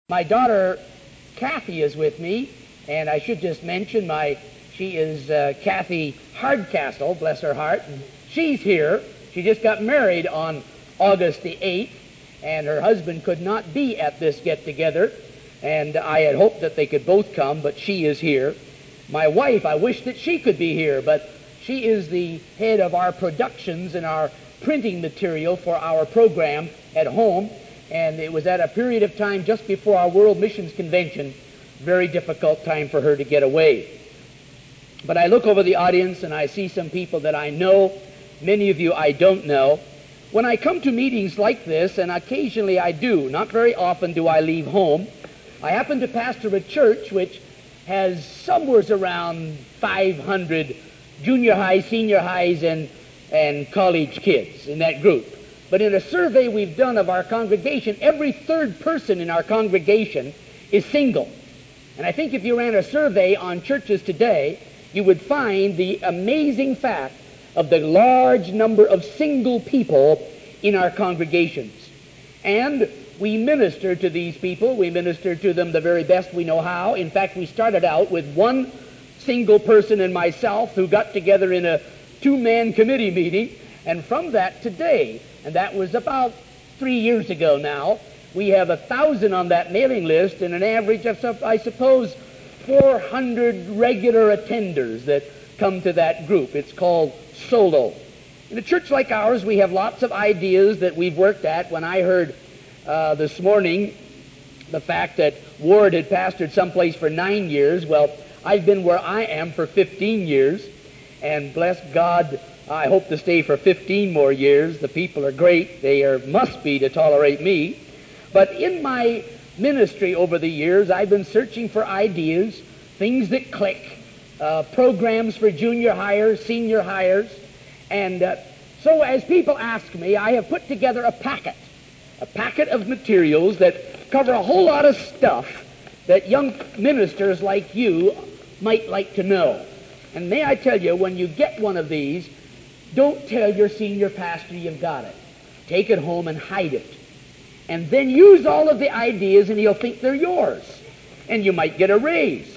My daughter Kathy is with me, and I should just mention she is Kathy Hardcastle, bless her heart. And she's here. She just got married on August the 8th, and her husband could not be at this get-together, and I had hoped that they could both come, but she is here. My wife, I wish that she could be here, but she is the head of our productions and our printing material for our program at home, and it was at a period of time just before our World Missions Convention, very difficult time for her to get away. But I look over the audience and I see some people that I know, many of you I don't know. When I come to meetings like this, and occasionally I do, not very often do I leave home, I happen to pastor a church which has somewhere around 500 junior high, senior highs, and college kids in that group. But in a survey we've done of our congregation, every third person in our congregation is single. And I think if you ran a survey on churches today, you would find the amazing fact of the large number of single people in our congregations. And we minister to these people. We minister to them the very best we know how. In fact, we started out with one single person and myself who got together in a two-man committee meeting. And from that today, and that was about 3 years ago now, we have 1,000 on that mailing list and an average of, I suppose, 400 regular attenders that come to that group. It's called Solo. In a church like ours, we have lots of ideas that we've worked at. When I heard this morning the fact that Ward had pastored someplace for 9 years, well, I've been where I am for 15 years, and bless God, I hope to stay for 15 more years. The people are great. They must be to tolerate me. But in my ministry over the years, I've been searching for ideas, things that click, programs for junior hires, senior hires. And so as people ask me, I have put together a packet of materials that cover a whole lot of stuff that young ministers like you might like to know. And may I tell you, when you get one of these, don't tell your senior pastor you've got it. Take it home and hide it. And then use all of the ideas and he'll think they're yours. And you might get a raise.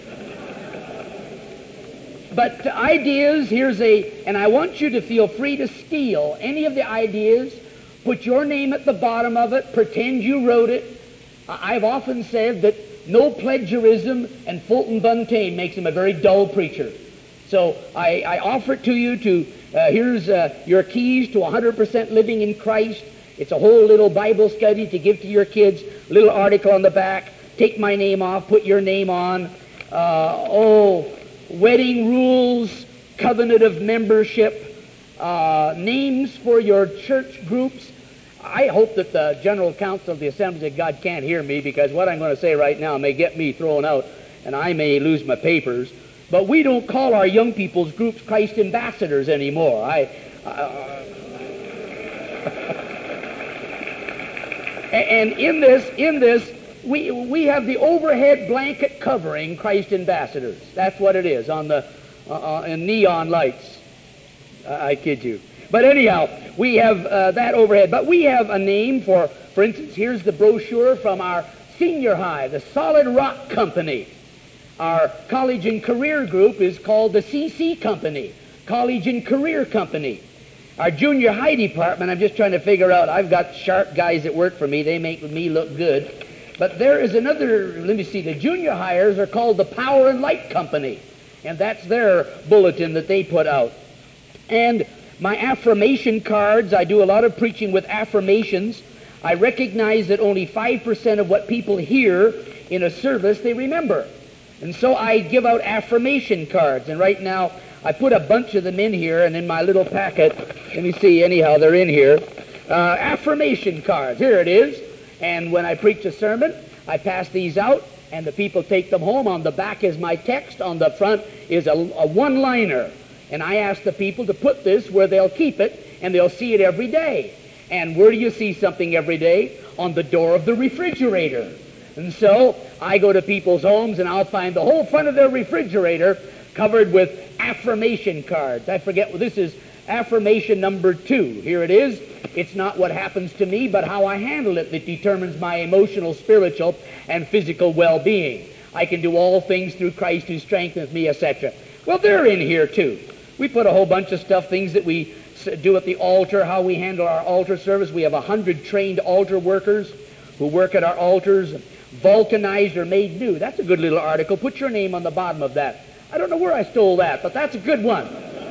But ideas, and I want you to feel free to steal any of the ideas, put your name at the bottom of it, pretend you wrote it. I've often said that no plagiarism and Fulton Buntain makes him a very dull preacher. So I offer it to you here's your keys to 100% living in Christ. It's a whole little Bible study to give to your kids, little article on the back, take my name off, put your name on. Wedding rules, covenant of membership, names for your church groups. I hope that the General Council of the Assemblies of God can't hear me, because what I'm going to say right now may get me thrown out and I may lose my papers. But we don't call our young people's groups Christ ambassadors anymore. And in this, we have the overhead blanket covering Christ ambassadors. That's what it is on the in neon lights. I kid you. But anyhow, we have that overhead. But we have a name for instance, here's the brochure from our senior high, the Solid Rock Company. Our college and career group is called the CC Company, College and Career Company. Our junior high department, I'm just trying to figure out, I've got sharp guys that work for me, they make me look good. But there is another, let me see, the junior hires are called the Power and Light Company, and that's their bulletin that they put out. And my affirmation cards, I do a lot of preaching with affirmations. I recognize that only 5% of what people hear in a service they remember. And so I give out affirmation cards, and right now I put a bunch of them in here, and in my little packet, let me see, anyhow, they're in here. Affirmation cards, here it is. And when I preach a sermon, I pass these out, and the people take them home. On the back is my text. On the front is a one-liner. And I ask the people to put this where they'll keep it, and they'll see it every day. And where do you see something every day? On the door of the refrigerator. And so I go to people's homes, and I'll find the whole front of their refrigerator covered with affirmation cards. I forget, this is Affirmation number 2. Here it is. It's not what happens to me, but how I handle it that determines my emotional, spiritual, and physical well-being. I can do all things through Christ who strengthens me, etc. Well, they're in here too. We put a whole bunch of stuff, things that we do at the altar, how we handle our altar service. We have 100 trained altar workers who work at our altars, vulcanized or made new. That's a good little article. Put your name on the bottom of that. I don't know where I stole that, but that's a good one.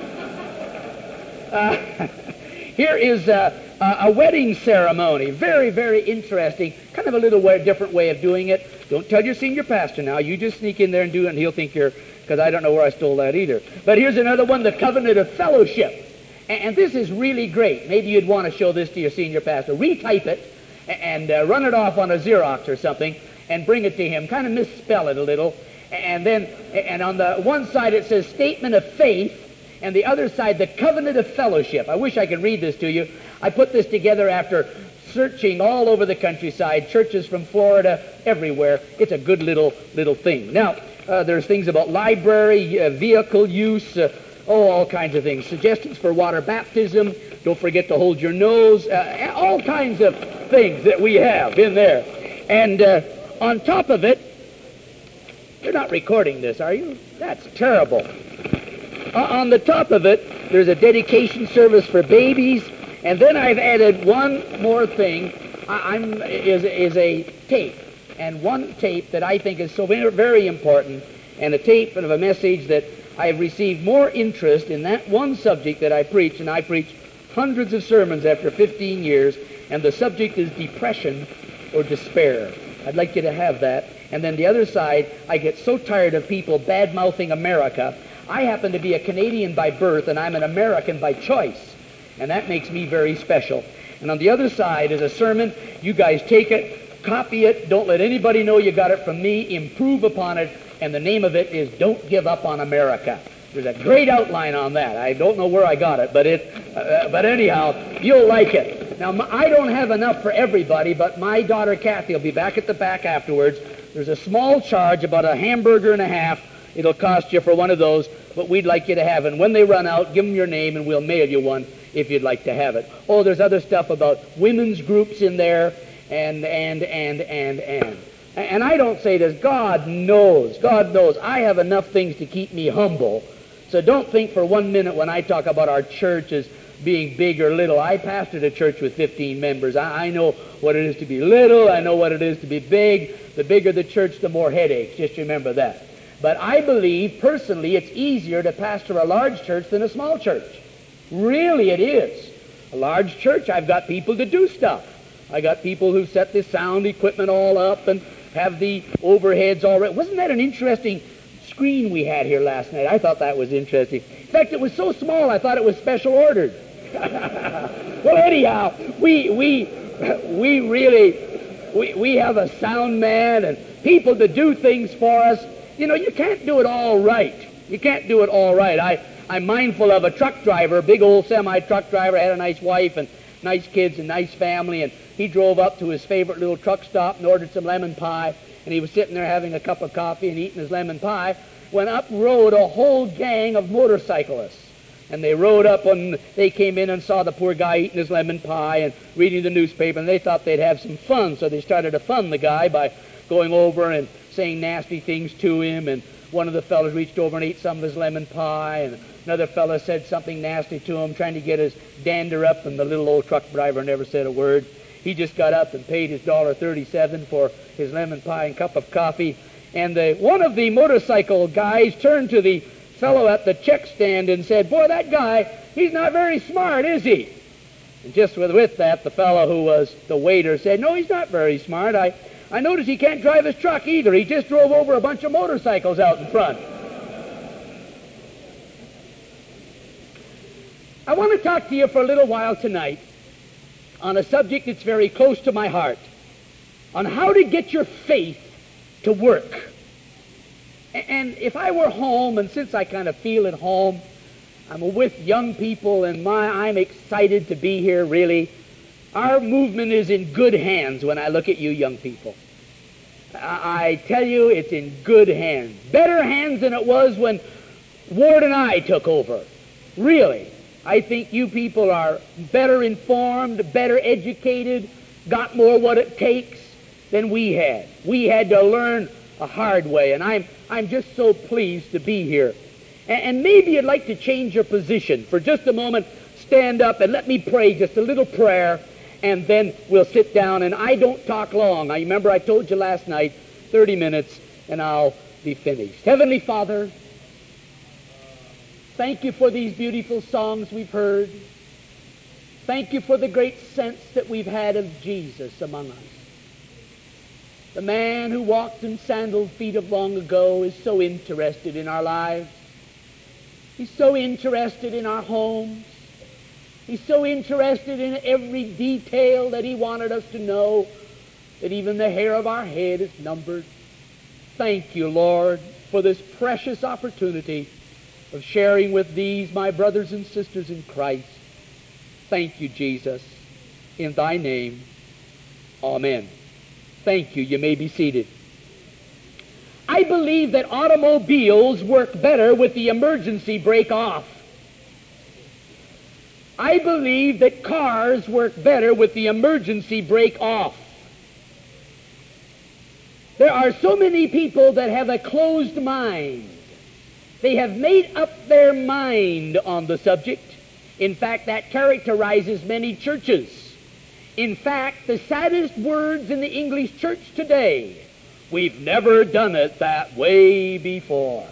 Here is a wedding ceremony. Very, very interesting. Kind of a little different way of doing it. Don't tell your senior pastor now. You just sneak in there and do it, and he'll think you're, because I don't know where I stole that either. But here's another one, the covenant of fellowship. And this is really great. Maybe you'd want to show this to your senior pastor. Retype it and run it off on a Xerox or something and bring it to him. Kind of misspell it a little. And on the one side it says statement of faith, and the other side, the covenant of fellowship. I wish I could read this to you. I put this together after searching all over the countryside, churches from Florida, everywhere. It's a good little thing. Now, there's things about library, vehicle use, all kinds of things. Suggestions for water baptism. Don't forget to hold your nose. All kinds of things that we have in there. And on top of it, you're not recording this, are you? That's terrible. On the top of it, there's a dedication service for babies, and then I've added one more thing. Is a tape, and one tape that I think is so very important, and a tape of a message that I have received more interest in that one subject that I preach, and I preach hundreds of sermons after 15 years, and the subject is depression or despair. I'd like you to have that. And then the other side, I get so tired of people bad-mouthing America. I happen to be a Canadian by birth, and I'm an American by choice. And that makes me very special. And on the other side is a sermon. You guys take it, copy it, don't let anybody know you got it from me, improve upon it, and the name of it is Don't Give Up on America. There's a great outline on that. I don't know where I got it, but anyhow, you'll like it. Now, I don't have enough for everybody, but my daughter Kathy will be back at the back afterwards. There's a small charge, about a hamburger and a half. It'll cost you for one of those, but we'd like you to have it. And when they run out, give them your name, and we'll mail you one if you'd like to have it. Oh, there's other stuff about women's groups in there, and I don't say this. God knows. God knows. I have enough things to keep me humble. So don't think for 1 minute when I talk about our church as being big or little. I pastored a church with 15 members. I know what it is to be little. I know what it is to be big. The bigger the church, the more headaches. Just remember that. But I believe, personally, it's easier to pastor a large church than a small church. Really, it is. A large church, I've got people to do stuff. I got people who set the sound equipment all up and have the overheads all right. Wasn't that an interesting screen we had here last night? I thought that was interesting. In fact, it was so small, I thought it was special ordered. Well, anyhow, we have a sound man and people to do things for us. You know, you can't do it all right. You can't do it all right. I'm mindful of a truck driver, a big old semi-truck driver, had a nice wife and nice kids and nice family, and he drove up to his favorite little truck stop and ordered some lemon pie, and he was sitting there having a cup of coffee and eating his lemon pie when up rode a whole gang of motorcyclists. And they rode up and they came in and saw the poor guy eating his lemon pie and reading the newspaper, and they thought they'd have some fun, so they started to fun the guy by going over and saying nasty things to him, and one of the fellows reached over and ate some of his lemon pie, and another fellow said something nasty to him, trying to get his dander up, and the little old truck driver never said a word. He just got up and paid his $1.37 for his lemon pie and cup of coffee, and one of the motorcycle guys turned to the fellow at the check stand and said, "Boy, that guy, he's not very smart, is he?" And just with that, the fellow who was the waiter said, "No, he's not very smart. I notice he can't drive his truck either. He just drove over a bunch of motorcycles out in front." I want to talk to you for a little while tonight on a subject that's very close to my heart, on how to get your faith to work. And if I were home, and since I kind of feel at home, I'm with young people, and I'm excited to be here, really. Our movement is in good hands when I look at you young people. I tell you, it's in good hands. Better hands than it was when Ward and I took over. Really. I think you people are better informed, better educated, got more what it takes than we had. We had to learn a hard way, and I'm just so pleased to be here. And maybe you'd like to change your position. For just a moment, stand up and let me pray just a little prayer, and then we'll sit down, and I don't talk long. I remember I told you last night, 30 minutes, and I'll be finished. Heavenly Father, thank you for these beautiful songs we've heard. Thank you for the great sense that we've had of Jesus among us. The man who walked in sandaled feet of long ago is so interested in our lives. He's so interested in our homes. He's so interested in every detail that he wanted us to know, that even the hair of our head is numbered. Thank you, Lord, for this precious opportunity of sharing with these, my brothers and sisters in Christ. Thank you, Jesus. In thy name, amen. Thank you. You may be seated. I believe that automobiles work better with the emergency brake off. I believe that cars work better with the emergency brake off. There are so many people that have a closed mind. They have made up their mind on the subject. In fact, that characterizes many churches. In fact, the saddest words in the English church today, we've never done it that way before.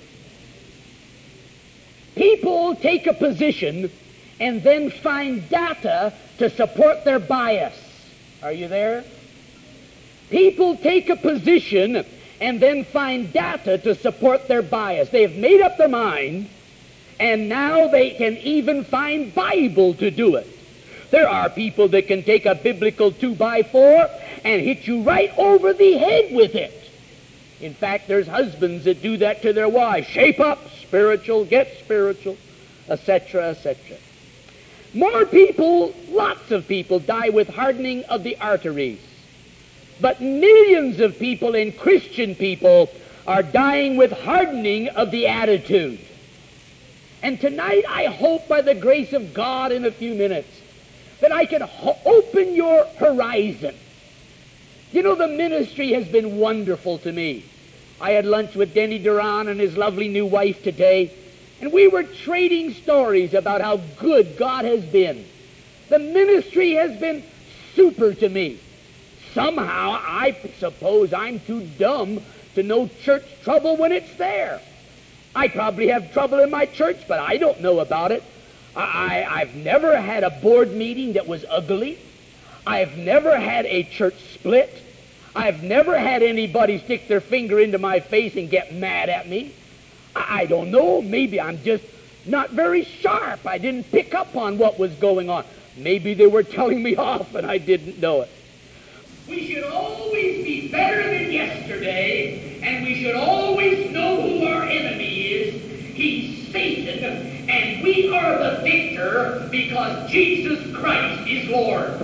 People take a position and then find data to support their bias. Are you there? People take a position and then find data to support their bias. They have made up their mind, and now they can even find Bible to do it. There are people that can take a biblical 2x4 and hit you right over the head with it. In fact, there's husbands that do that to their wives. Shape up, spiritual, get spiritual, etc., etc. More people, lots of people, die with hardening of the arteries. But millions of people, and Christian people, are dying with hardening of the attitude. And tonight I hope by the grace of God in a few minutes that I can open your horizon. You know, the ministry has been wonderful to me. I had lunch with Denny Duran and his lovely new wife today, and we were trading stories about how good God has been. The ministry has been super to me. Somehow, I suppose I'm too dumb to know church trouble when it's there. I probably have trouble in my church, but I don't know about it. I've never had a board meeting that was ugly. I've never had a church split. I've never had anybody stick their finger into my face and get mad at me. I don't know. Maybe I'm just not very sharp. I didn't pick up on what was going on. Maybe they were telling me off and I didn't know it. We should always be better than yesterday, and we should always know who our enemy is. He's Satan, and we are the victor because Jesus Christ is Lord.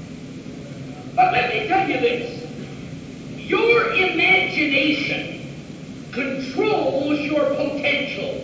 But let me tell you this. Your imagination controls your potential.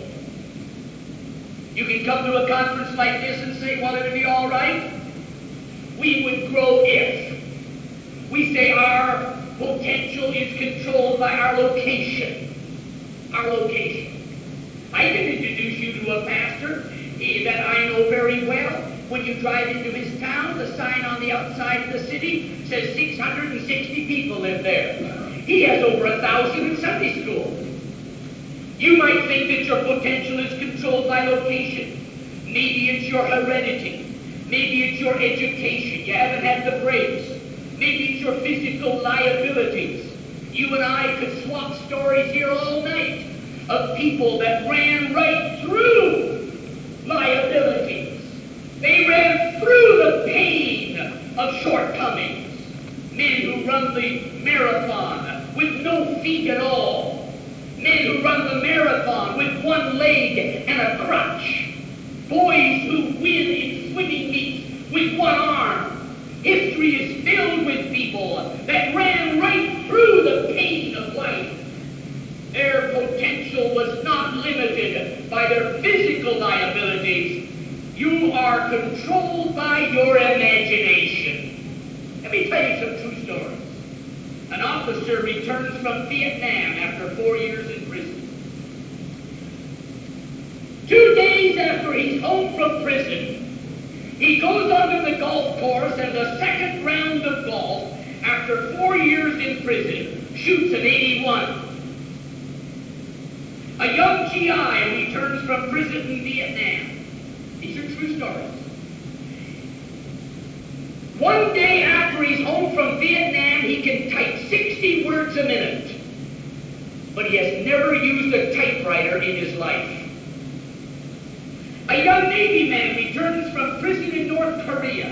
You can come to a conference like this and say, well, it'll be all right. We would grow if. We say our potential is controlled by our location. Our location. I can introduce you to a pastor that I know very well. When you drive into his town, the sign on the outside of the city says 660 people live there. He has over 1,000 in Sunday school. You might think that your potential is controlled by location. Maybe it's your heredity. Maybe it's your education. You haven't had the brakes. Maybe it's your physical liabilities. You and I could swap stories here all night of people that ran right through liabilities. They ran through the pain of shortcomings. Men who run the marathon with no feet at all. Men who run the marathon with one leg and a crutch. Boys who win in swimming meets with one arm. History is filled with people that ran right through the pain of life. Their potential was not limited by their physical liabilities, You are controlled by your imagination. Let me tell you some true stories. An officer returns from Vietnam after 4 years in prison. 2 days after he's home from prison, he goes onto the golf course and the second round of golf, after 4 years in prison, shoots an 81. A young GI returns from prison in Vietnam. These are true stories. 1 day after he's home from Vietnam, he can type 60 words a minute. But he has never used a typewriter in his life. A young Navy man returns from prison in North Korea.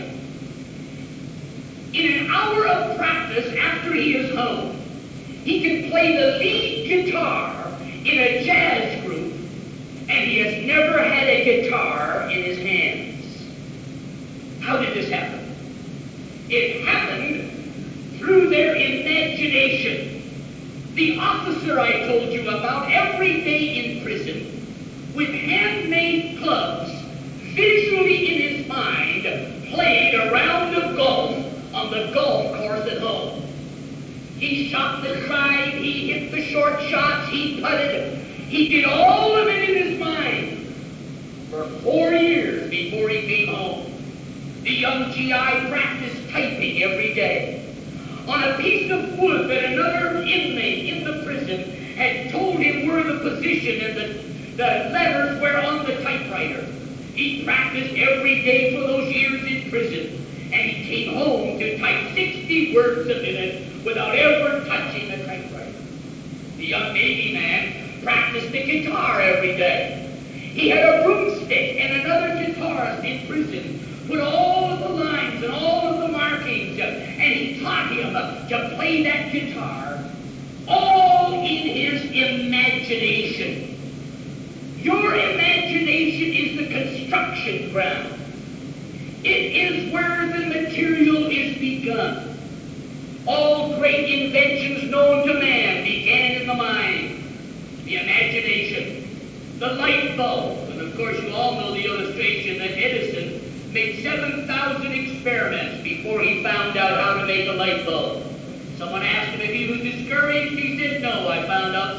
In an hour of practice after he is home, he can play the lead guitar in a jazz group, and he has never had a guitar in his hands. How did this happen? It happened through their imagination. The officer I told you about, every day in prison, with handmade clubs, visually in his mind, played a round of golf on the golf course at home. He shot the drive, he hit the short shots, he putted. He did all of it in his mind for 4 years before he came home. The young GI practiced typing every day on a piece of wood that another inmate in the prison had told him where the position and the letters were on the typewriter. He practiced every day for those years in prison, and he came home to type 60 words a minute without ever touching a typewriter. The young Navy man practiced the guitar every day. He had a broomstick, and another guitarist in prison put all of the lines and all of the markings, and he taught him to play that guitar, all in his imagination. Your imagination is the construction ground. It is where the material is begun. All great inventions known to man began in the mind, the imagination. The light bulb, and of course you all know the illustration that Edison made 7,000 experiments before he found out how to make a light bulb. Someone asked him if he was discouraged. He said, no, I found out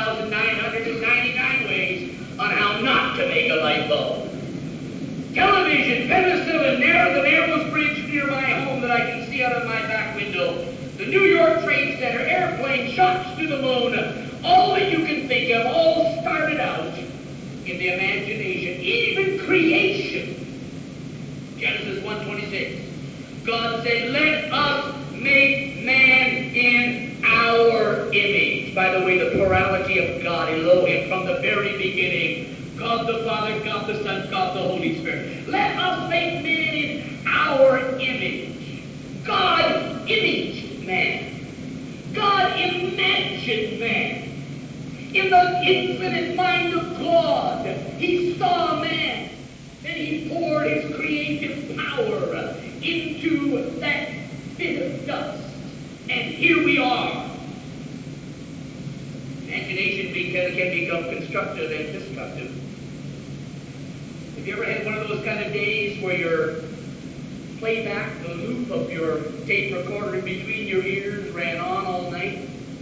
6,999 ways on how not to make a light bulb. Television, penicillin, the Narrows Bridge near my home that I can see out of my back window, the New York Trade Center, airplane, shots to the moon, all that you can think of, all started out in the imagination. Even creation. Genesis 1:26. God said, let us make man in our image. By the way, the plurality of God, Elohim, from the very beginning. God the Father, God the Son, God the Holy Spirit. Let us make man in our image. God imaged man. God imagined man. In the infinite mind of God, he saw man. Then he poured his creative power into that bit of dust. And here we are. Imagination can become constructive and destructive. Have you ever had one of those kind of days where your playback, the loop of your tape recorder in between your ears ran on all night?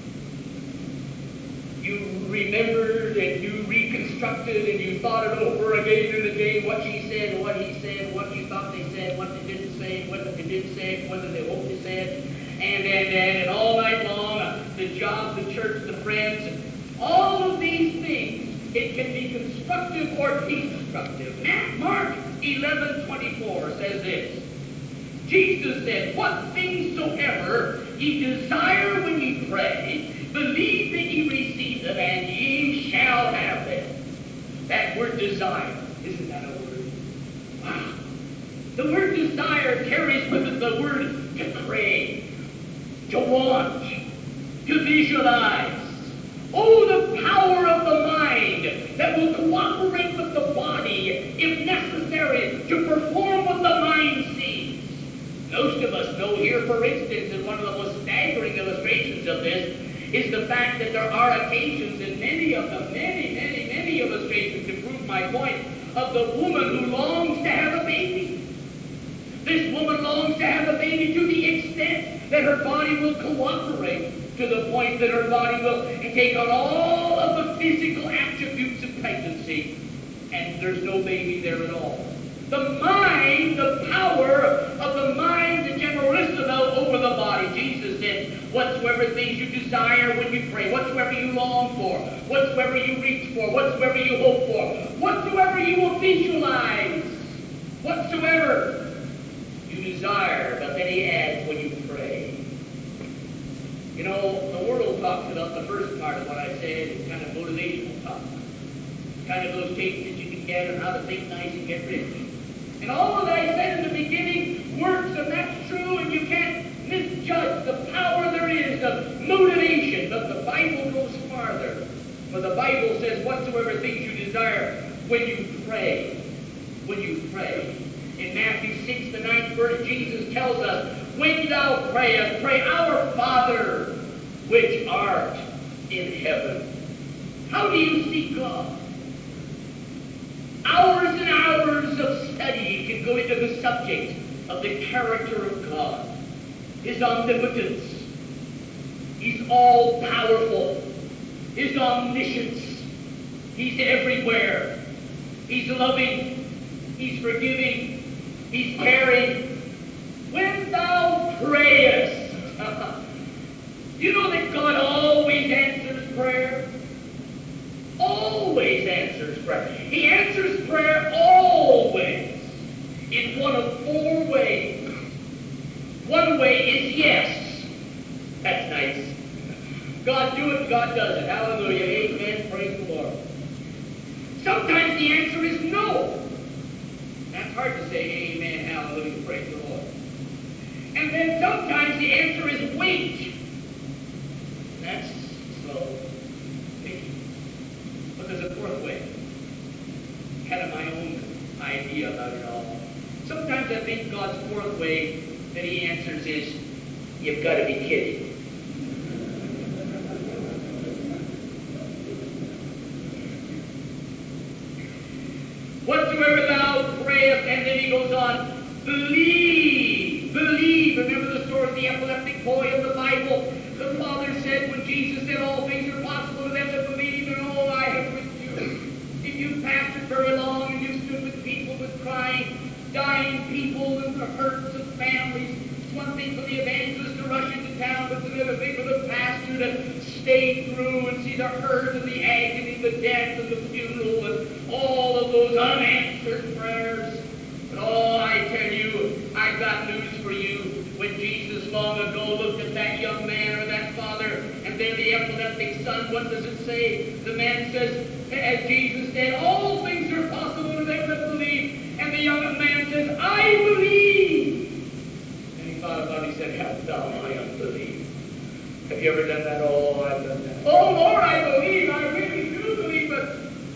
You remembered and you reconstructed and you thought it over again and again, what she said, what he said, what you thought they said, what they didn't say, whether they did say it, whether they hoped they said, and all night long, the job, the church, the friends, all of these things, it can be constructive or destructive. Mark 11:24 says this. Jesus said, what things soever ye desire when ye pray, believe that ye receive them, and ye shall have them. That word desire, isn't that a word? Wow. The word desire carries with it the word to crave, to want, to visualize. Oh, the power of the mind that will cooperate with the body, if necessary, to perform what the mind sees. Most of us know here, for instance, and one of the most staggering illustrations of this is the fact that there are occasions, and many of them, many illustrations to prove my point, of the woman who longs to have a baby. This woman longs to have a baby to the extent that her body will cooperate, to the point that her body will take on all of the physical attributes of pregnancy, and there's no baby there at all. The mind, the power of the mind, the general Roosevelt over the body. Jesus said, whatsoever things you desire when you pray, whatsoever you long for, whatsoever you reach for, whatsoever you hope for, whatsoever you will visualize, whatsoever you desire. But then he adds, when you pray. You know, the world talks about the first part of what I said, it's kind of motivational talk. Kind of those tapes that you can get on how to think nice and get rich. And all that I said in the beginning works, and that's true, and you can't misjudge the power there is, the motivation. But the Bible goes farther. For the Bible says, whatsoever things you desire when you pray. When you pray. In Matthew 6, the 9th verse, Jesus tells us, when thou prayest, pray, Our Father, which art in heaven. How do you seek God? Hours and hours of study can go into the subject of the character of God, His omnipotence, He's all-powerful, His omniscience, He's everywhere, He's loving, He's forgiving, He's caring. When thou prayest, you know that God always answers prayer? Always answers prayer. He answers prayer always in one of four ways. One way is yes. That's nice. God do it, God does it. Hallelujah. Amen. Praise the Lord. Sometimes the answer is no. That's hard to say amen. Hallelujah. Praise the Lord. And then sometimes the answer is wait. That's slow. But there's a fourth way. Kind of my own idea about it all. Sometimes I think God's fourth way that He answers is, you've got to be kidding. Whatsoever thou prayest, and then He goes on, believe, believe. Remember the story of the epileptic boy in the Bible? The father said, when Jesus said all things are possible to them that believe, and oh, I am with you. If you've pastored very long and you've stood with people with crying, dying people and the hurts of families, it's one thing for the evangelist to rush into town, but it's another thing for the pastor to stay through and see the hurt and the agony, the death and the funeral and all of those unanswered prayers. But oh, I tell you, I've got news for you. When Jesus long ago looked at that young man or that father and then the epileptic son, what does it say? The man says, as Jesus said, all things are possible to them that believe. And the young man says, I believe. And he thought about it, he said, help thou my unbelief. Have you ever done that? Oh, I've done that. Oh, Lord, I believe. I really do believe, but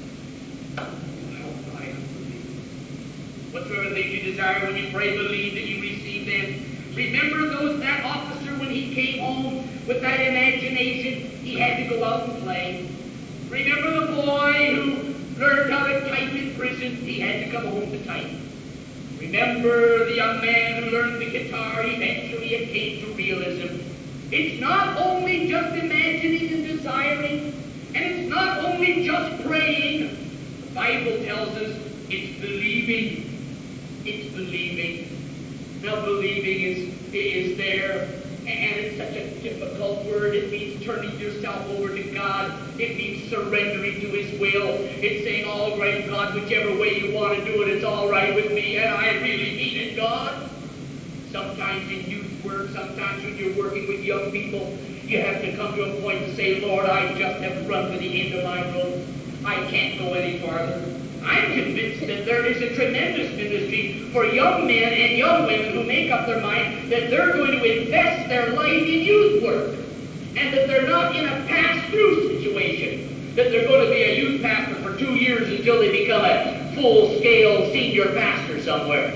help my unbelief. Whatsoever things you desire when you pray, believe that you receive them. Remember that officer when he came home with that imagination, he had to go out and play. Remember the boy who learned how to type in prison, he had to come home to type. Remember the young man who learned the guitar, eventually it came to realism. It's not only just imagining and desiring, and it's not only just praying. The Bible tells us it's believing. It's believing. Now, believing is there, and it's such a difficult word. It means turning yourself over to God. It means surrendering to His will. It's saying, all right, God, whichever way you want to do it, it's all right with me, and I really mean it, God. Sometimes in youth work, sometimes when you're working with young people, you have to come to a point to say, Lord, I just have run to the end of my rope. I can't go any farther. I'm convinced that there is a tremendous ministry for young men and young women who make up their mind that they're going to invest their life in youth work, and that they're not in a pass-through situation, that they're going to be a youth pastor for 2 years until they become a full-scale senior pastor somewhere.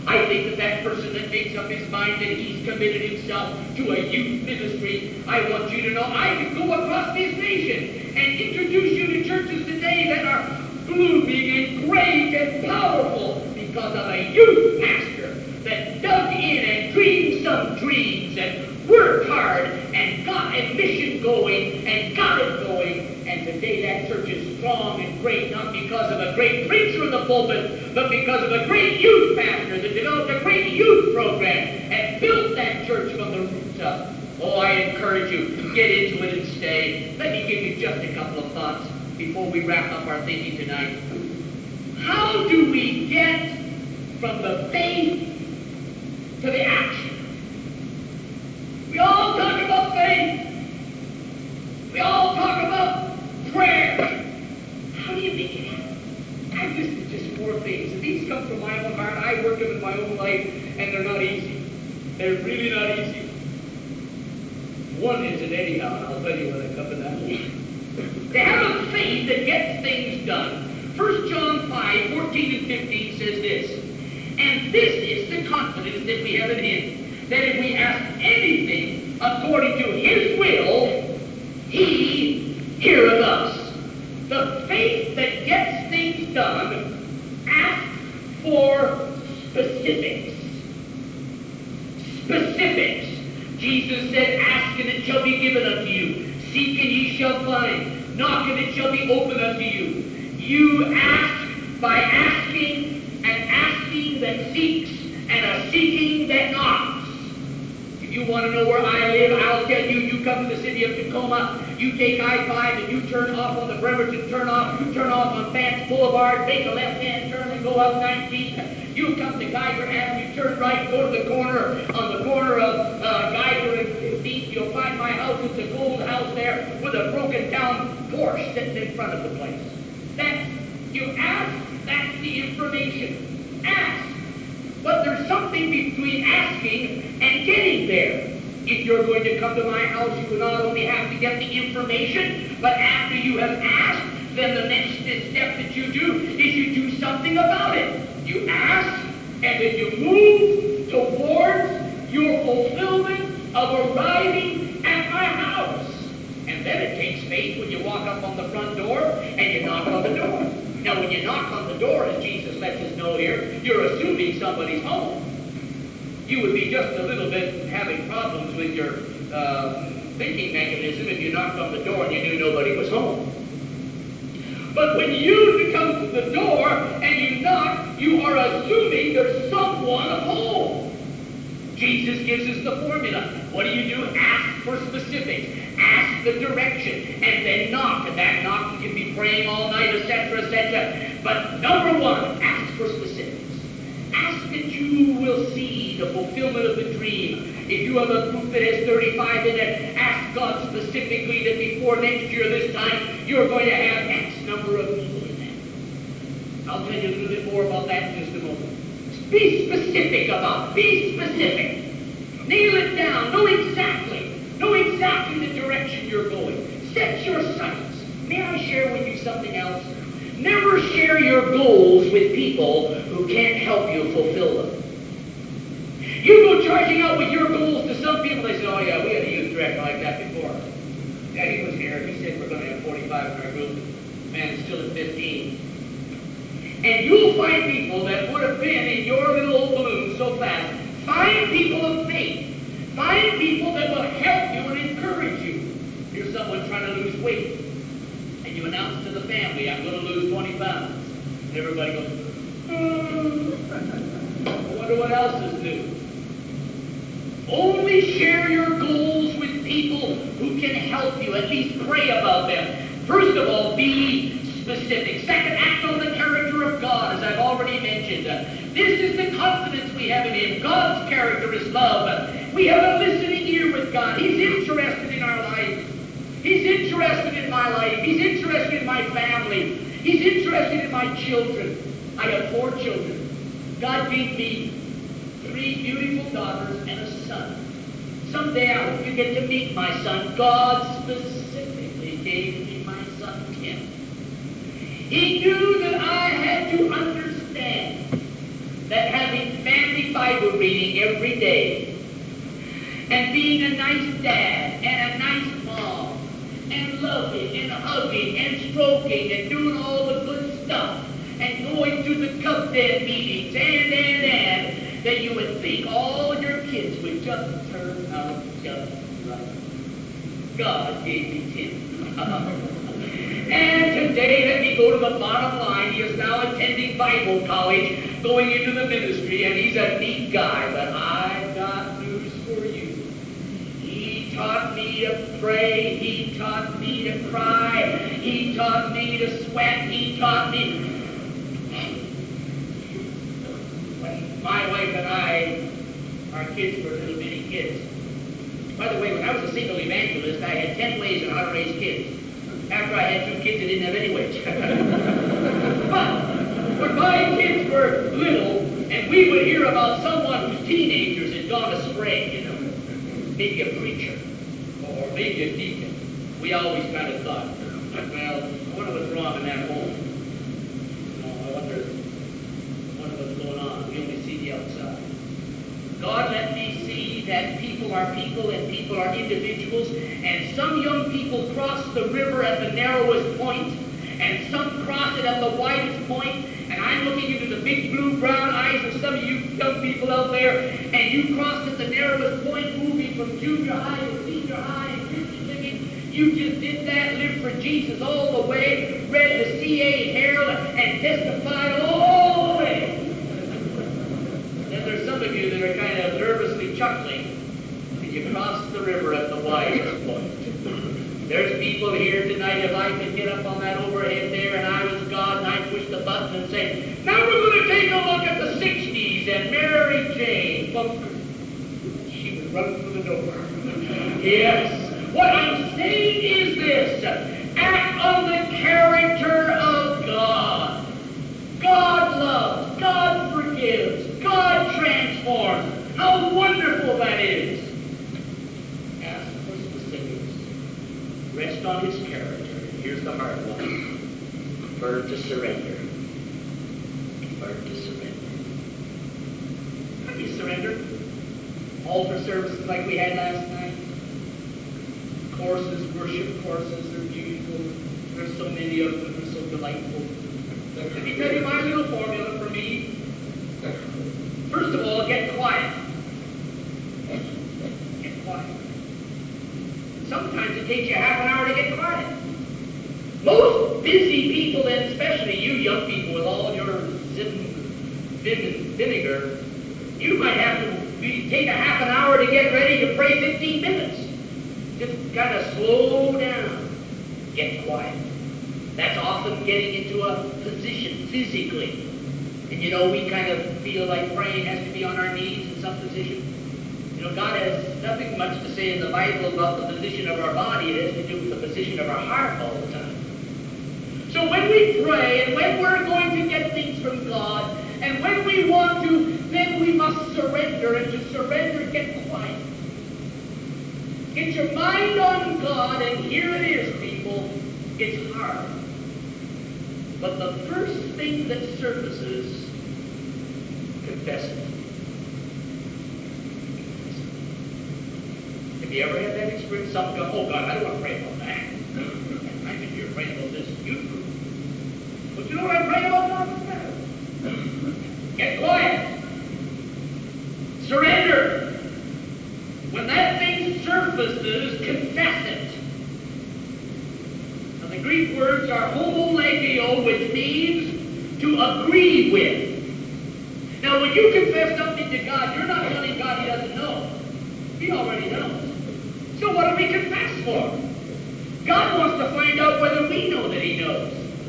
I think that that person that makes up his mind that he's committed himself to a youth ministry, I want you to know I could go across this nation and introduce you to churches today that are blooming and great and powerful because of a youth pastor that dug in and dreamed some dreams and worked hard and got a mission going and got it going. And today that church is strong and great, not because of a great preacher in the pulpit, but because of a great youth pastor that developed a great youth program and built that church from the roots up. Oh, I encourage you, get into it and stay. Let me give you just a couple of thoughts before we wrap up our thinking tonight. How do we get from the faith to the action? We all talk about faith. We all talk about prayer. How do you make it happen? I've listed just 4 things, and these come from my own heart. I work them in my own life, and they're not easy. They're really not easy. One isn't anyhow, and I'll tell you when I come to that one. To have a faith that gets things done. 1 John 5, 14 and 15 says this, and this is the confidence that we have in Him, that if we ask anything according to His will, He heareth us. The faith that gets things done asks for specifics. Specifics. Jesus said, ask and it shall be given unto you. Seek and ye shall find. Knock and it shall be opened unto you. You ask by asking, and asking that seeks, and a seeking that knocks. If you want to know where I live, I'll tell you, you come to the city of Tacoma, you take I-5 and you turn off on the Bremerton turnoff, you turn off on Vance Boulevard, take a left-hand turn and go up 19th. You come to Geiger Avenue, turn right, go to the corner, on the corner of Geiger and 15th, you'll find my house. It's a gold house there with a broken down Porsche sitting in front of the place. That's, you ask, that's the information. Ask. But there's something between asking and getting there. If you're going to come to my house, you will not only have to get the information, but after you have asked, then the next step that you do is you do something about it. You ask, and then you move towards your fulfillment of arriving at my house. And then it takes faith when you walk up on the front door and you knock on the door. Now, when you knock on the door, as Jesus lets us know here, you're assuming somebody's home. You would be just a little bit having problems with your thinking mechanism if you knocked on the door and you knew nobody was home. But when you come to the door and you knock, you are assuming there's someone home. Jesus gives us the formula. What do? Ask for specifics. Ask the direction. And then knock. And that knock, you can be praying all night, etc., etc. But number 1, ask for specifics. Ask that you will see the fulfillment of the dream. If you have a group that has 35 in it, ask God specifically that before next year this time, you're going to have X number of people in that. I'll tell you a little bit more about that in just a moment. Be specific about it. Be specific. Nail it down. Know exactly the direction you're going. Set your sights. May I share with you something else? Never share your goals with people who can't help you fulfill them. You go charging out with your goals to some people, they say, oh yeah, we had a youth director like that before. Yeah, he was here. He said we're going to have 45 in our group. Man, it's still at 15. And you'll find people that would have been in your little old balloon so fast. Find people of faith. Find people that will help you and encourage you. Here's someone trying to lose weight. And you announce to the family, I'm going to lose 20 pounds. And everybody goes, I wonder what else is new. Only share your goals with people who can help you. At least pray about them. First of all, be specific. Second, act on the character of God, as I've already mentioned. This is the confidence we have in Him. God's character is love. We have a listening ear with God. He's interested in our life. He's interested in my life. He's interested in my family. He's interested in my children. I have 4 children. God gave me 3 beautiful daughters and a son. Someday I hope you get to meet my son. God specifically gave me my son Tim. He knew that I had to understand that having family Bible reading every day, and being a nice dad and a nice mom, and loving and hugging and stroking and doing all the good stuff, and going to the Cub Den meetings and that you would think all your kids would just turn out just right. God gave me Tim. And today, let me go to the bottom line. He is now attending Bible college, going into the ministry, and he's a neat guy, but I've got news for you. He taught me to pray. He taught me to cry. He taught me to sweat. He taught me. When my wife and I, our kids were little bitty kids. By the way, when I was a single evangelist, I had 10 ways on how to raise kids. After I had 2 kids, I didn't have any ways. But when my kids were little, and we would hear about someone whose teenagers had gone astray, maybe a preacher, or maybe a deacon, we always kind of thought, well, I wonder what's wrong in that home. I wonder what's going on. We only see the outside. God, let me see that people are people and people are individuals, and some young people cross the river at the narrowest point, and some cross it at the widest point, and I'm looking into the big blue-brown eyes of some of you young people out there, and you crossed at the narrowest point, moving from junior high to senior high and Christian living. You just did that, lived for Jesus all the way, read the C.A. Herald, and testified all the way. Then there's some of you that are kind of nervously chuckling when you cross the river at the widest point. There's people here tonight, if I could get up on that overhead there and I was God and I push the button and say, now we're going to take a look at the 60s and Mary Jane Bunker. She would run through the door. Yes. What I'm saying is this. Act on the character of God. God loves. God forgives. God transforms. How wonderful that is. Ask for specifics. Rest on his character. Here's the hard one. Learn to surrender. Learn to surrender. How do you surrender? Altar services like we had last night. Courses, worship courses are beautiful. There's so many of them. They're so delightful. Let me tell you my little formula for me. First of all, get quiet. Get quiet. Sometimes it takes you half an hour to get quiet. Most busy people, and especially you young people with all your vim and vinegar, you might have to take a half an hour to get ready to pray 15 minutes. Just kind of slow down. Get quiet. That's often getting into a position physically. And we kind of feel like praying has to be on our knees in some position. God has nothing much to say in the Bible about the position of our body. It has to do with the position of our heart all the time. So when we pray and when we're going to get things from God and when we want to, then we must surrender. And to surrender, get quiet. Get your mind on God, and here it is, people. It's hard. But the first thing that surfaces, confess it. Have you ever had that experience? Some go, oh God, I don't want to pray about that. I'm in here praying about this youth group. But you know what I'm praying about, God? What's the matter? Get quiet. Surrender. When that thing surfaces, confess it. Now the Greek words are homologio, which means to agree with. Now when you confess something to God, you're not telling God he doesn't know. He already knows. So what do we confess for? God wants to find out whether we know that he knows.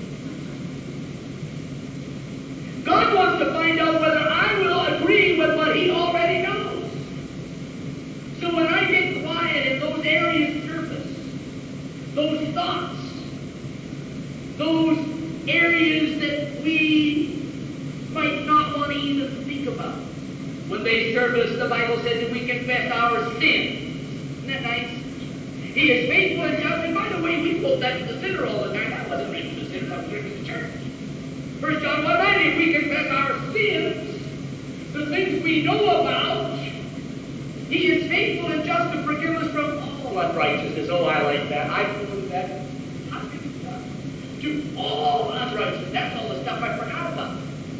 God wants to find out whether I will agree with what he already knows. So when I get quiet and those areas surface, those thoughts, those areas that we might not want to even think about, when they surface, the Bible says that we confess our sins. Isn't that nice? He is faithful and just. And by the way, we quote that to the sinner all the time. That wasn't written to the sinner, that was written to the church. 1 John 1:9, if we confess our sins, The things we know about, He is faithful and just to forgive us from all unrighteousness. Oh, I like that. I quoted that. To all unrighteousness. That's all the stuff I forgot about.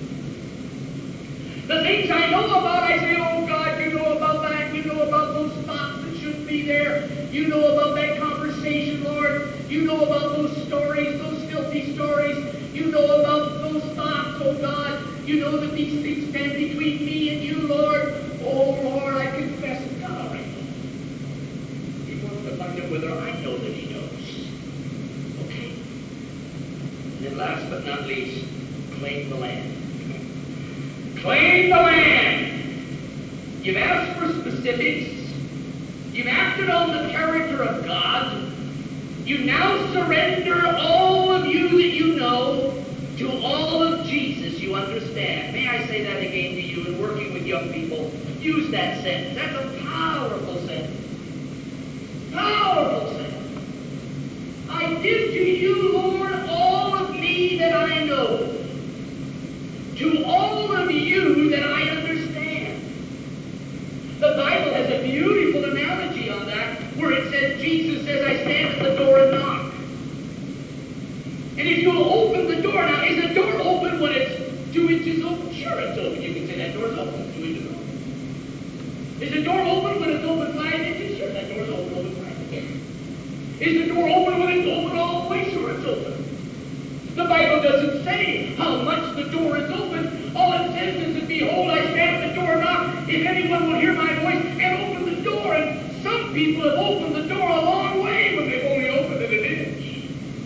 The things I know about, I say, oh God, you know about that. You know about those thoughts that shouldn't be there. You know about that conversation, Lord. You know about those stories, those filthy stories. You know about those thoughts, oh God. You know that these things stand between me and you, Lord. Oh Lord, I confess it. God already knows. He wants to find out whether I know that He knows. Okay? And then last but not least, claim the land. Claim the land. You've asked for specifics. You've acted on the character of God. You now surrender all of you that you know to all of Jesus you understand. May I say that again to you in working with young people? Use that sentence. That's a powerful sentence. Powerful sentence. I give to you, Lord, all of me that I know. To all of you that I understand. The Bible has a beautiful analogy on that, where it says, Jesus says, I stand at the door and knock. And if you'll open the door, now, is the door open when it's 2 inches open? Sure, it's open. You can say that door's open. It's 2 inches open. Is the door open when it's open 5 inches? Sure, that door's open 5 inches. Is the door open when it's open all the way? Sure, it's open. The Bible doesn't say how much the door is open. All it says is that, behold, I stand at the door and knock. If anyone will hear my voice and open the door. And some people have opened the door a long way when they've only opened it an inch.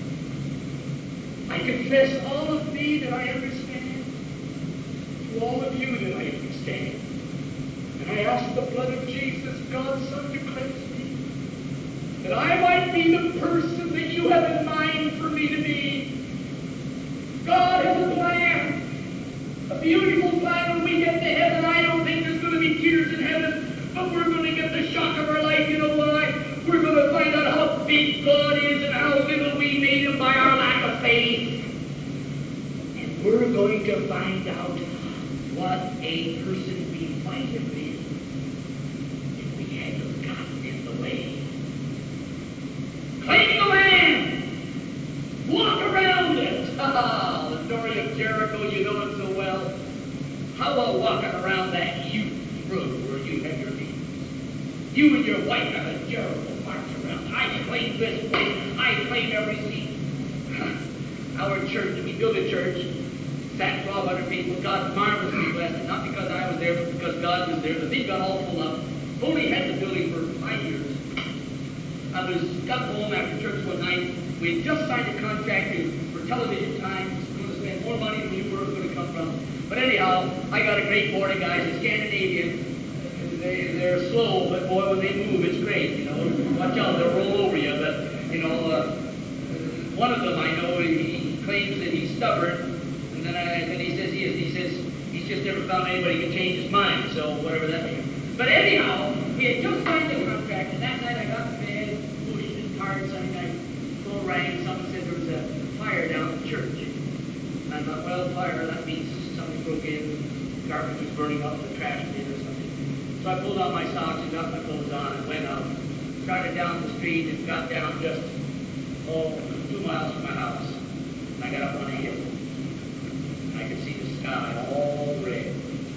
I confess all of me that I understand to all of you that I understand. And I ask the blood of Jesus, God's Son, to cleanse me, that I might be the person that you have in mind for me to be. God has a plan, a beautiful plan. When we get to heaven, I don't think there's going to be tears in heaven, but we're going to get the shock of our life. You know why? We're going to find out how big God is and how little we made Him by our lack of faith. And we're going to find out what a person we might have been if we hadn't gotten in the way. Claim the land. Walk around it. The story of Jericho, you know it so well. How about walking around that huge room where you have your meetings? You and your wife have a Jericho march around. I claim this place. I claim every seat. Our church, we built a church, sat 1,200 people. God marvelously blessed it. Not because I was there, but because God was there. The thing got all full up. Only had the building for 5 years. I got home after church one night. We had just signed a contract for television time. We were going to spend more money than we knew where it was going to come from. But anyhow, I got a great board of guys. They're Scandinavian. They're slow, but boy, when they move, it's great. You know, watch out, they'll roll over you. But you know, one of them I know, he claims that he's stubborn, and then he says he is. He says he's just never found anybody who can change his mind. So whatever that means. But anyhow, we had just signed the contract, and that night I got to bed, pushed and tired Sunday night. Phone rang. Someone said there was a fire down at the church. And I thought, well, fire, that means somebody broke in, garbage was burning up, the trash bin or something. So I pulled on my socks and got my clothes on and went out. Started down the street and got down just, 2 miles from my house. And I got up on a hill. And I could see the sky all red.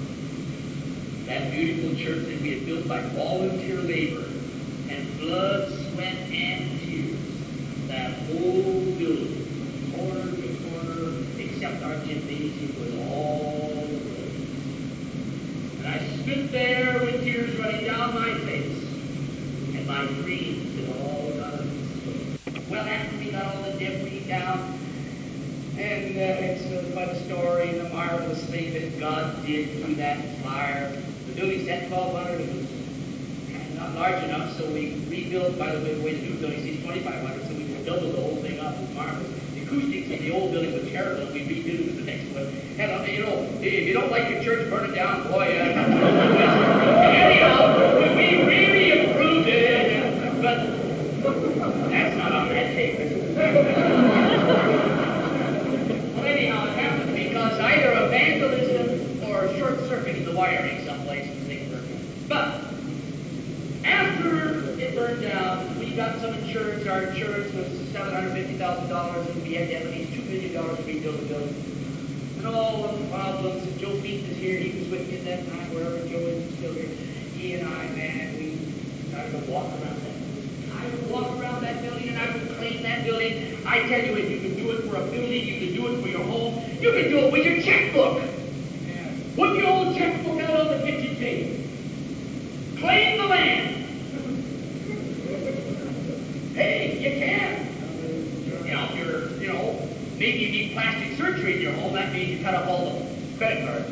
That beautiful church that we had built by volunteer labor and blood, sweat, and tears. That whole building, corner to corner, except our gymnasium, was all red. And I stood there with tears running down my face, and my dreams had all gone to sleep. Well, after we got all the debris down, and it's quite a story and a marvelous thing that God did through that fire. The building's at 1,200. It was not large enough, so we rebuilt. By the way, the new building is 2,500, so we doubled the whole thing up. It was marvelous. The acoustics in the old building was terrible, and we redid it with the next one. And you know, if you don't like your church, burn it down, boy. Anyhow, we really improved it, but that's not on that tape, is it? Well, anyhow, it happened because either evangelism or short short-circuiting the wiring someplace and things burned down. But after it burned down, we got some insurance. Our insurance was $750,000, and we had to have at least $2 million to rebuild the building. And all the problems, and Joe Beaton is here. He was with me at that time, wherever Joe is, he's still here. He and I, man, we started to walk around that building. I would walk around that building, and I would clean that building. I tell you, if you can do it for a building, you can do it for your home. You can do it with your checkbook. Put your old checkbook out on the kitchen table. Claim the land. Hey, you can. If you're, maybe you need plastic surgery in your home. That means you cut up all the credit cards.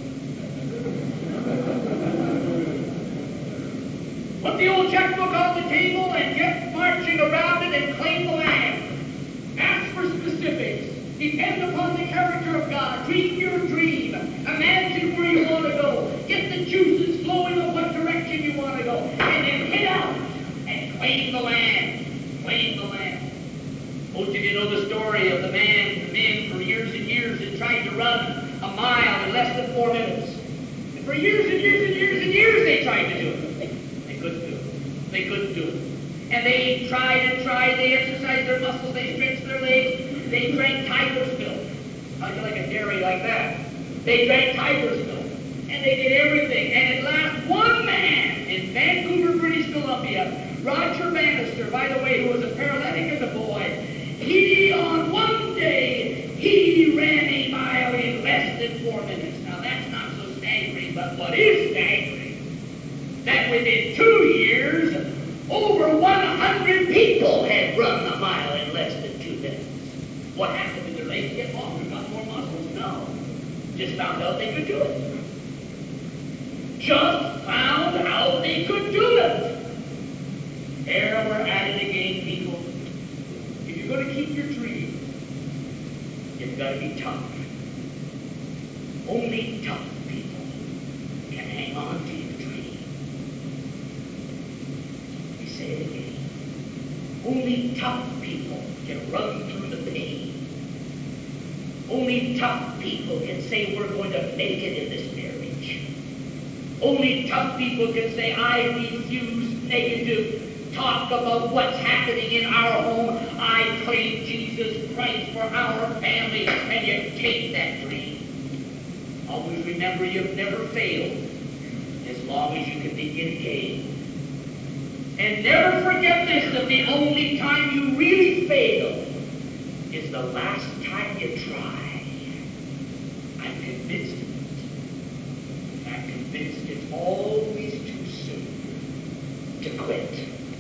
Put the old checkbook on the table and get marching around it and claim the land. Ask for specifics. Depend upon the character of God. Dream your dream. Imagine where you want to go. Get the juices flowing of what direction you want to go. And then hit out and claim the land. Claim the land. Most of you know the story of the men for years and years that tried to run a mile in less than 4 minutes. And for years and years and years and years they tried to do it. They couldn't do it. They couldn't do it. And they tried and tried. They exercised their muscles. They stretched their legs. They drank tiger's milk. How'd you like a dairy like that? They drank tiger's milk. And they did everything. And at last, one man in Vancouver, British Columbia, Roger Bannister, by the way, who was a paralytic as a boy, he, on one day, he ran a mile in less than 4 minutes. Now, that's not so staggering, but what is staggering, that within 2 years, over 100 people had run a mile in less than 2 minutes. What happened? Did their legs get longer, got more muscles? No. Just found out they could do it. Just found out they could do it. There we're at it again, people. If you're going to keep your dream, you've got to be tough. Only tough people can hang on to your dream. We say it again. Only tough people can run through the pain. Only tough people can say we're going to make it in this marriage. Only tough people can say I refuse negative talk about what's happening in our home. I claim Jesus Christ for our family, and you take that dream. Always remember you've never failed as long as you can begin again. And never forget this, that the only time you really fail is the last time you try. I'm convinced of it. I'm convinced it's always too soon to quit.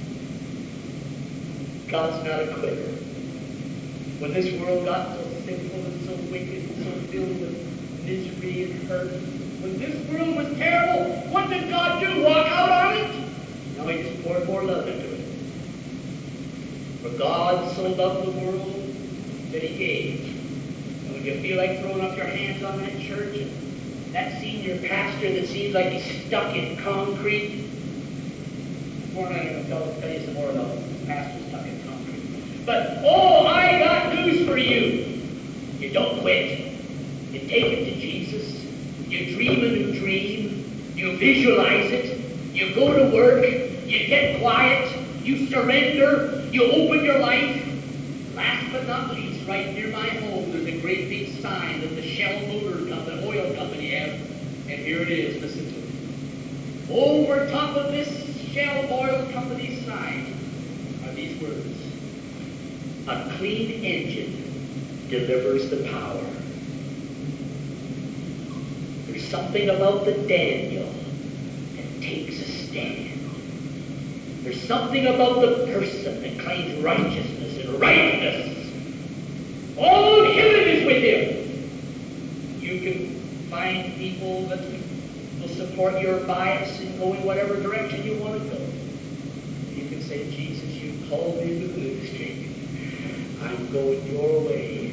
God's not a quitter. When this world got so sinful and so wicked and so filled with misery and hurt, when this world was terrible, what did God do? Walk out on it? No, he just poured more love into it. For God so loved the world that he gave. And when you feel like throwing up your hands on that church and that senior pastor that seems like he's stuck in concrete, tomorrow night I'm going to tell you some more about pastors stuck in concrete. But, I got news for you. You don't quit. You take it to Jesus. You dream a new dream. You visualize it. You go to work. You get quiet. You surrender. You open your life. Last but not least, right near my home, there's a great big sign that the Shell Motor Company, oil company has. And here it is. Listen to it. Over top of this Shell Oil Company sign are these words. A clean engine delivers the power. There's something about the Daniel that takes a stand. There's something about the person that claims righteousness and rightness. All heaven is with him. You can find people that will support your bias and go in whatever direction you want to go. You can say, Jesus, you called me to the ministry. I'm going your way.